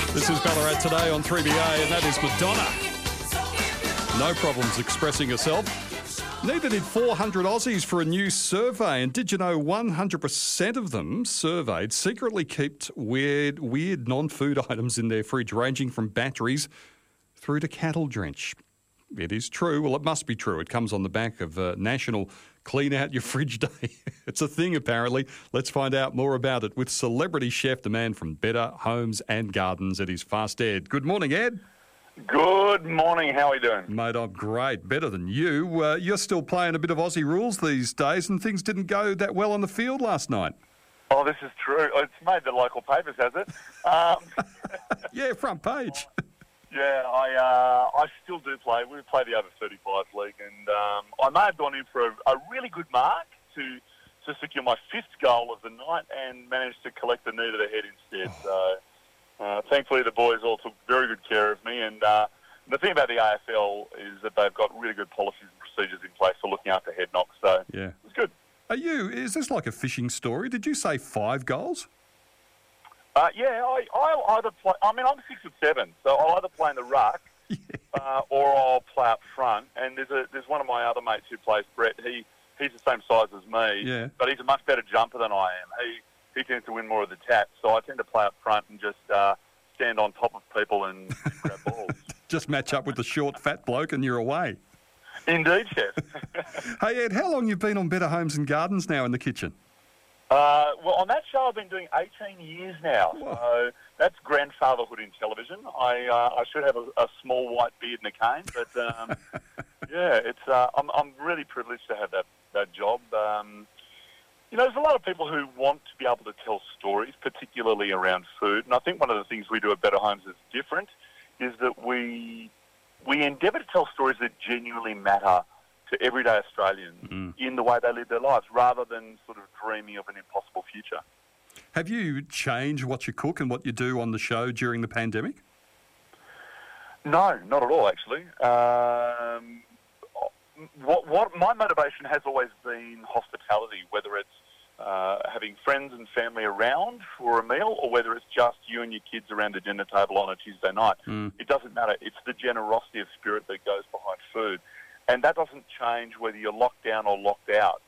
This is Ballarat Today on 3BA, and that is Madonna. No problems expressing herself. Neither did 400 Aussies for a new survey. And did you know 100% of them surveyed secretly kept weird non-food items in their fridge, ranging from batteries through to cattle drench? It is true. Well, it must be true. It comes on the back of National Clean Out Your Fridge Day. It's a thing, apparently. Let's find out more about it with celebrity chef, the man from Better Homes and Gardens. It is Fast Ed. Good morning, Ed. Good morning. How are you doing? Mate, I'm great. Better than you. You're still playing a bit of Aussie rules these days, and things didn't go that well on the field last night. Oh, this is true. It's made the local papers, has it? Yeah, front page. Yeah, I still do play. We play the over-35 league, and I may have gone in for a really good mark to secure my fifth goal of the night and managed to collect the knee to the head instead. So thankfully the boys all took very good care of me, and the thing about the AFL is that they've got really good policies and procedures in place for looking after head knocks, so Yeah. it was good. Is this like a fishing story? Did you say 5 goals? Yeah, I'll either play. I mean, I'm 6'7", so I'll either play in the ruck or I'll play up front. And there's one of my other mates who plays, Brett. He's the same size as me, but he's a much better jumper than I am. He tends to win more of the taps, so I tend to play up front and just stand on top of people and grab balls. Just match up with the short, fat bloke and you're away. Indeed, Chef. Hey, Ed, how long you been on Better Homes and Gardens now in the kitchen? Well, on that show I've been doing 18 years now, so that's grandfatherhood in television. I should have a small white beard and a cane, but yeah, I'm really privileged to have that job. You know, there's a lot of people who want to be able to tell stories, particularly around food, and I think one of the things we do at Better Homes that's different is that we endeavour to tell stories that genuinely matter to everyday Australians in the way they live their lives, rather than sort of dreaming of an impossible future. Have you changed what you cook and what you do on the show during the pandemic? No, not at all, actually. What my motivation has always been hospitality, whether it's having friends and family around for a meal or whether it's just you and your kids around the dinner table on a Tuesday night. It doesn't matter. It's the generosity of spirit that goes behind food. And that doesn't change whether you're locked down or locked out.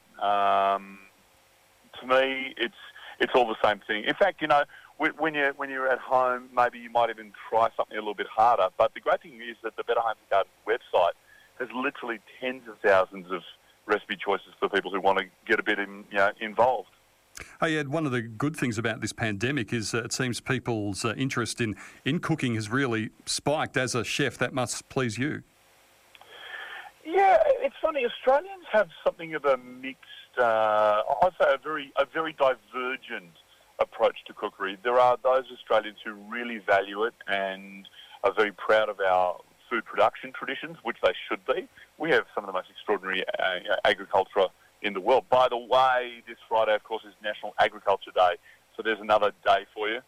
To me, it's all the same thing. In fact, you know, when you're at home, maybe you might even try something a little bit harder. But the great thing is that the Better Homes and Gardens website has literally tens of thousands of recipe choices for people who want to get a bit involved. Hey, Ed, one of the good things about this pandemic is it seems people's interest in cooking has really spiked. As a chef, that must please you. Yeah, it's funny. Australians have something of a mixed, I'd say a very divergent approach to cookery. There are those Australians who really value it and are very proud of our food production traditions, which they should be. We have some of the most extraordinary agriculture in the world. By the way, this Friday, of course, is National Agriculture Day, so there's another day for you.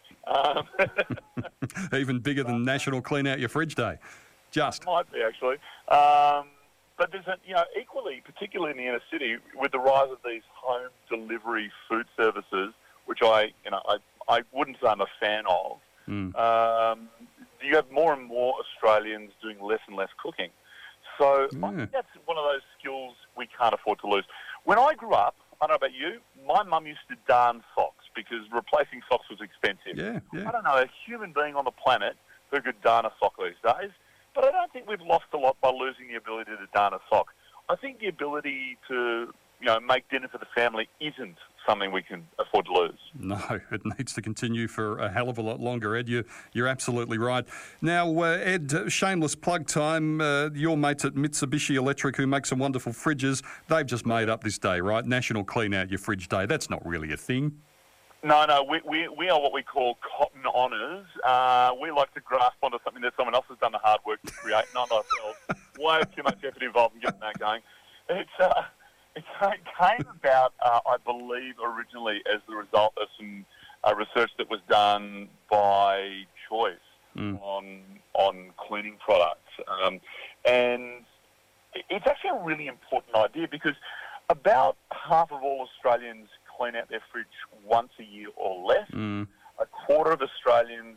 Even bigger than National Clean Out Your Fridge Day. Just. Might be, actually. But there's equally, particularly in the inner city, with the rise of these home delivery food services, which I wouldn't say I'm a fan of. You have more and more Australians doing less and less cooking. So I think that's one of those skills we can't afford to lose. When I grew up, I don't know about you, my mum used to darn socks because replacing socks was expensive. Yeah. I don't know a human being on the planet who could darn a sock these days. But I don't think we've lost a lot by losing the ability to darn a sock. I think the ability to, make dinner for the family isn't something we can afford to lose. No, it needs to continue for a hell of a lot longer, Ed. You're absolutely right. Now, Ed, shameless plug time. Your mates at Mitsubishi Electric, who make some wonderful fridges, they've just made up this day, right? National Clean Out Your Fridge Day. That's not really a thing. No, we are what we call cotton honours. We like to grasp onto something that someone else has done the hard work to create, not ourselves. Way too much effort involved in getting that going. It came about, I believe, originally as the result of some research that was done by Choice on cleaning products. And it's actually a really important idea because about half of all Australians clean out their fridge once a year or less. A quarter of Australians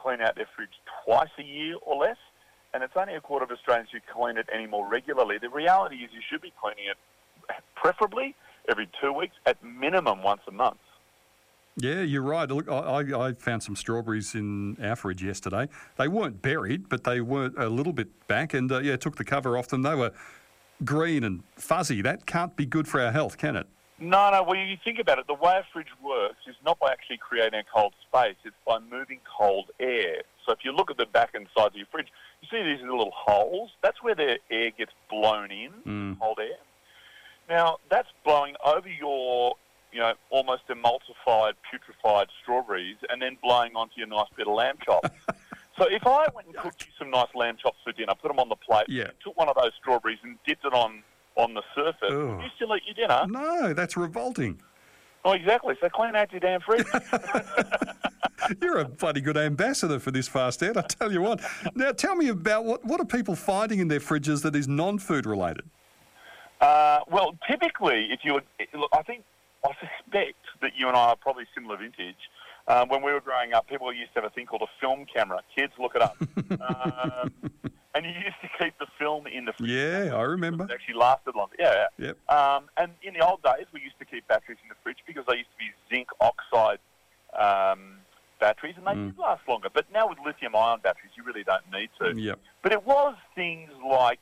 clean out their fridge twice a year or less, and it's only a quarter of Australians who clean it any more regularly. The reality is you should be cleaning it preferably every 2 weeks, at minimum once a month. Yeah, you're right. Look, I found some strawberries in our fridge yesterday. They weren't buried, but they weren't a little bit back, and took the cover off them. They were green and fuzzy. That can't be good for our health, can it? No. Well, you think about it. The way a fridge works is not by actually creating a cold space. It's by moving cold air. So if you look at the back and sides of your fridge, you see these little holes. That's where the air gets blown in, cold air. Now, that's blowing over your almost emulsified, putrefied strawberries and then blowing onto your nice bit of lamb chops. So if I went and cooked you some nice lamb chops for dinner, put them on the plate, and took one of those strawberries and dipped it on the surface, would you still eat your dinner? No, that's revolting. Oh, exactly. So clean out your damn fridge. You're a bloody good ambassador for this, Fast Ed, I tell you what. Now, tell me about what are people finding in their fridges that is non-food related? Well, typically, I suspect that you and I are probably similar vintage. When we were growing up, people used to have a thing called a film camera. Kids, look it up. And you used to keep the film in the fridge. Yeah, I remember. It actually lasted longer. Yeah. Yep. And in the old days, we used to keep batteries in the fridge because they used to be zinc oxide batteries, and they did last longer. But now with lithium-ion batteries, you really don't need to. Yep. But it was things like,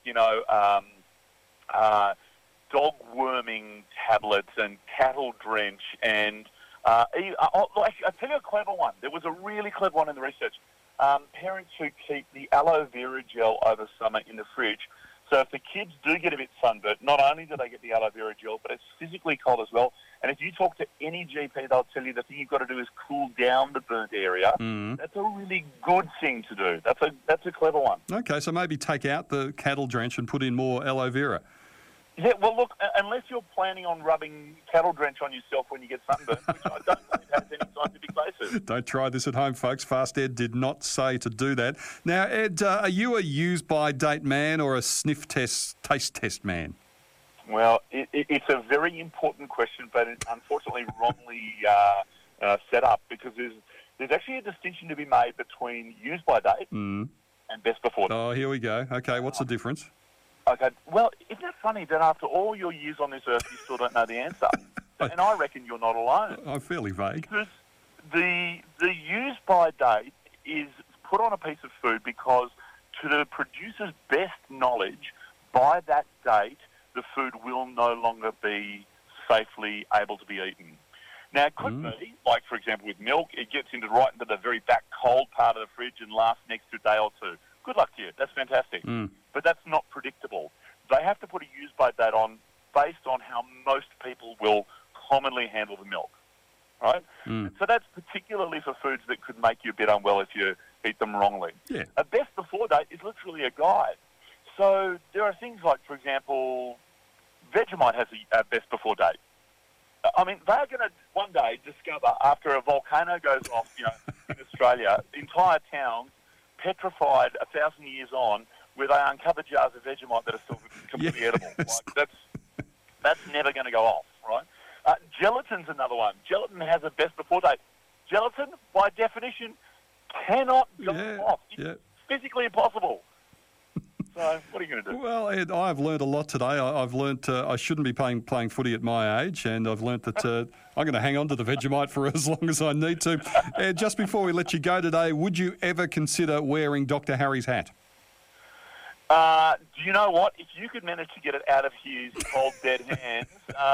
dog worming tablets and cattle drench and I'll tell you a clever one. There was a really clever one in the research. Parents who keep the aloe vera gel over summer in the fridge. So if the kids do get a bit sunburnt, not only do they get the aloe vera gel, but it's physically cold as well. And if you talk to any GP, they'll tell you the thing you've got to do is cool down the burnt area. That's a really good thing to do. That's a clever one. Okay, so maybe take out the cattle drench and put in more aloe vera. Yeah, well, look, unless you're planning on rubbing cattle drench on yourself when you get sunburned, which I don't think has any scientific basis. Don't try this at home, folks. Fast Ed did not say to do that. Now, Ed, are you a use-by-date man or a sniff test, taste test man? Well, it's a very important question, but it's unfortunately wrongly set up because there's actually a distinction to be made between use-by-date and best-before-date. Oh, here we go. Okay, what's the difference? Okay, well, isn't that funny that after all your years on this earth, you still don't know the answer? And I reckon you're not alone. I'm fairly vague. Because the use-by date is put on a piece of food because, to the producer's best knowledge, by that date, the food will no longer be safely able to be eaten. Now, it could be, like, for example, with milk, it gets right into the very back cold part of the fridge and lasts an extra day or two. Good luck to you. That's fantastic. But that's not predictable. They have to put a use-by date on based on how most people will commonly handle the milk, right? So that's particularly for foods that could make you a bit unwell if you eat them wrongly. Yeah. A best-before date is literally a guide. So there are things like, for example, Vegemite has a best-before date. I mean, they're going to one day discover after a volcano goes off, in Australia, entire towns petrified 1,000 years on, where they uncover jars of Vegemite that are still completely edible. Like, that's never going to go off, right? Gelatin's another one. Gelatin has a best before date. Gelatin, by definition, cannot go off. It's physically impossible. So what are you going to do? Well, Ed, I've learned a lot today. I've learned I shouldn't be playing footy at my age, and I've learned that I'm going to hang on to the Vegemite for as long as I need to. Ed, just before we let you go today, would you ever consider wearing Dr. Harry's hat? Do you know what? If you could manage to get it out of his cold, dead hands...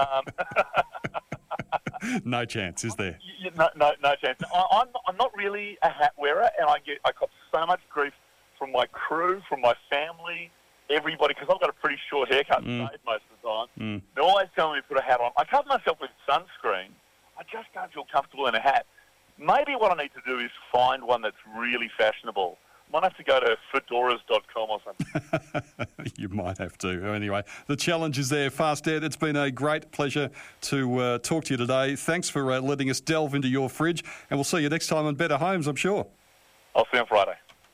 No chance, is there? No chance. I'm not really a hat wearer, and I cop so much grief from my crew, from my family, everybody, because I've got a pretty short haircut and shave most of the time. They're always telling me to put a hat on. I cover myself with sunscreen. I just don't feel comfortable in a hat. Maybe what I need to do is find one that's really fashionable. Might have to go to fedoras.com or something. You might have to. Anyway, the challenge is there. Fast Ed, it's been a great pleasure to talk to you today. Thanks for letting us delve into your fridge, and we'll see you next time on Better Homes, I'm sure. I'll see you on Friday.